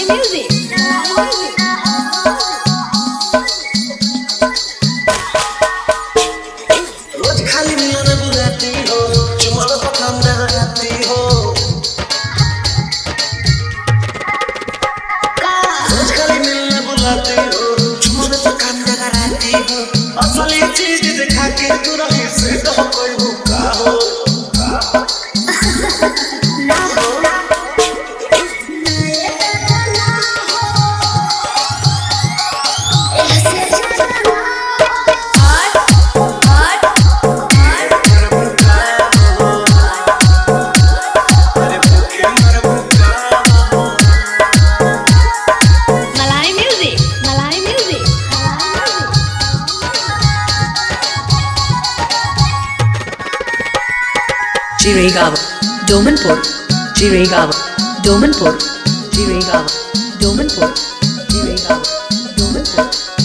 music. रोज खाली मिलने बुलाती हो, चुमाओ तो काम लगाती हो। रोज खाली मिलने बुलाती हो, चुमाओ तो काम लगाती हो। असली चीज दिखा के तू रही से तो कोई भूखा हो। Jiregawa, Domanpur, Jiregawa, Domanpur, Jiregawa, Domanpur, Jiregawa, Domanpur.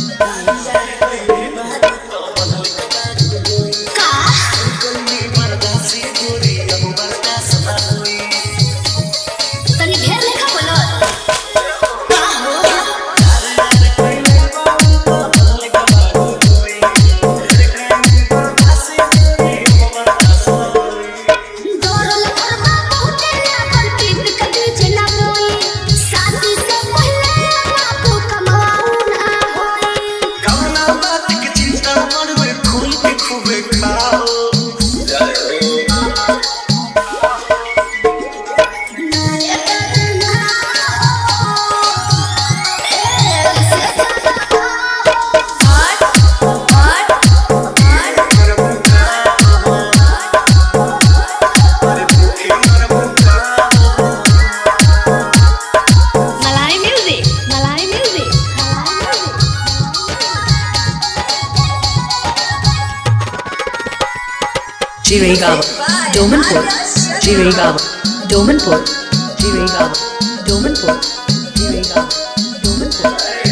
Jiregawa, Domanpur, Jiregawa, Domanpur, Jiregawa, Domanpur, Jiregawa, Domanpur.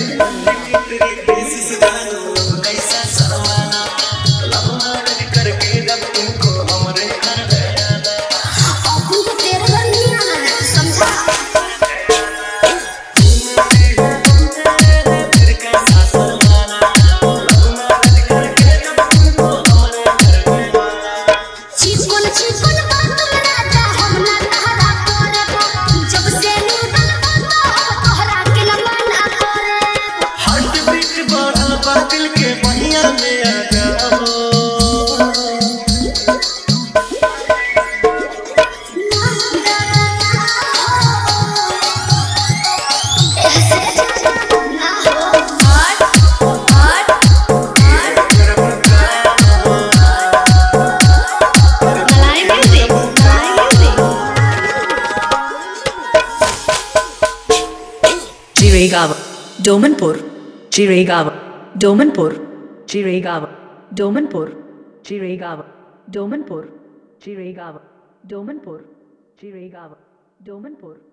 दिल के पहिया में आ जाओ। Jiregawa, Domanpur, Jiregawa, Domanpur, Jiregawa, Domanpur, Jiregawa, Domanpur, Jiregawa, Domanpur, Jiregawa, Domanpur.